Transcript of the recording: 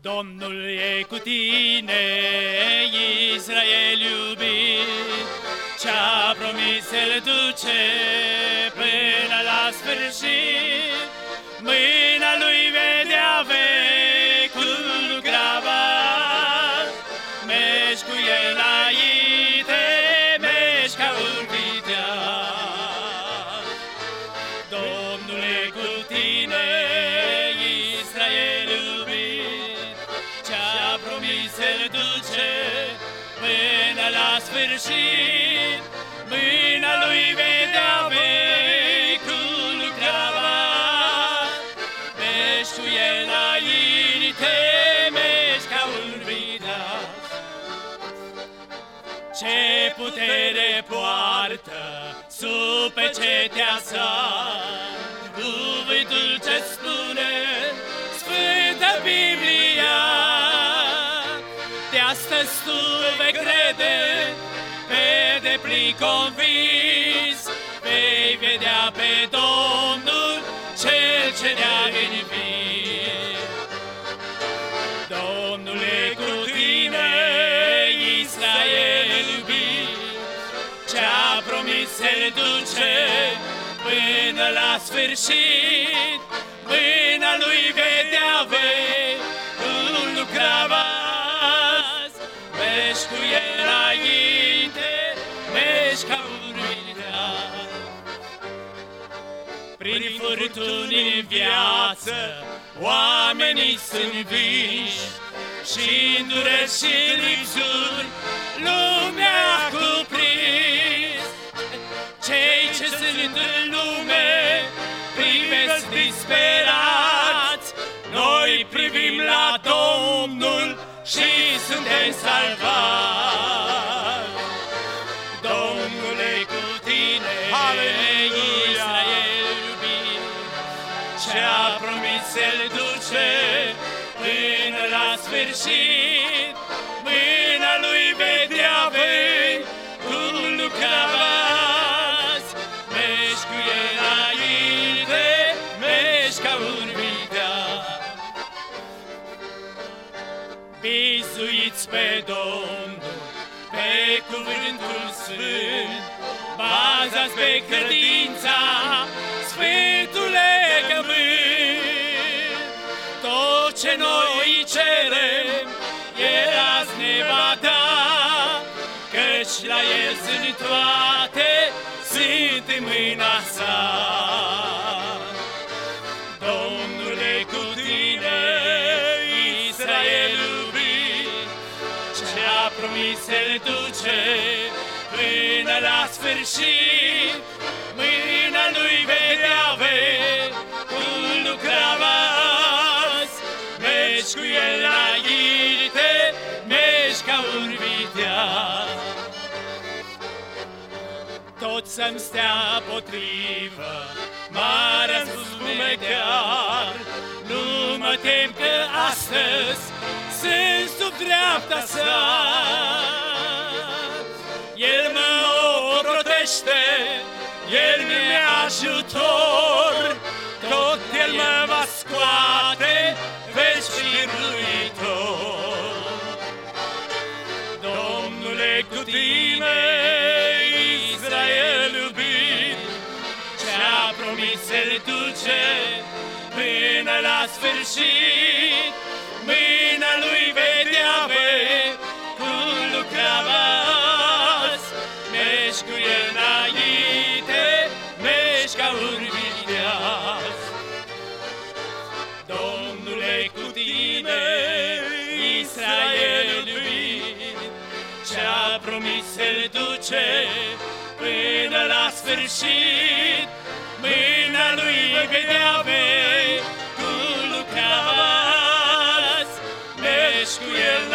Domnul e cu tine, Israel iubit, ce-a promis să-l duce până la sfârșit. Mâna lui vedea vecul lucrava, mergi cu el înainte, mergi ca un viteaz. Domnul e cu tine, Israel iubit, ce-a promis să-l duce până la sfârșit. Mâna lui vedea vecul lucrava, mergi cu el înainte, mergi ca un viteaz. Ce putere poartă sub pecetea sa cuvântul ce spune Sfânta Biblia. De astăzi tu vei crede, pe deplin convins, vei vedea pe Domnul Cel ce ne-a înviat. Domnul e cu tine, Israel iubit, ce-a promis să-l duce până la sfârșit. Mâna lui vedea vecul lucrava, mergi cu el înainte, mergi ca un viteaz. Prin furtuni în viață oamenii sunt învinși, și-n dureri și lipsuri lumea a cuprins. Cei ce sunt în lume privesc disperați, noi privim la Domnul și suntem salvați. Domnul e cu tine, Israel iubit, ce-a promis să-l duce până la sfârșit. Mâna lui vedea vecul lucrava, mergi cu el înainte, mergi ca un viteaz. Bizuiți pe Domnul, pe cuvântul sfânt, bazați pe credința Sfântul legământ. Tot ce noi cerem, El azi ne va da, căci la El sunt toate, sunt în mâna sa. Domnul e cu tine, Israel iubit, ce-a promis să-l duce până la sfârșit. Mâna lui vedea vecul lucrava, mergi cu el înainte, mergi ca un viteaz. Tot să-mi stea potrivă, marea spumecăar, nu mă tem că astăzi sunt sub dreapta sa. El mă ocrotește, El mi-e ajutor, tot El mă va scoate veci biruitor. Domnul e cu tine, Israel iubit, ce-a promis să-l duce până la sfârșit. Mâna lui vedea vecul lucrava, mergi cu el înainte, mergi ca un viteaz. Domnul e cu tine, Israel iubit, ce-a promis să-l duce până la sfârșit. Mâna lui vedea vecul lucrava, mergi cu el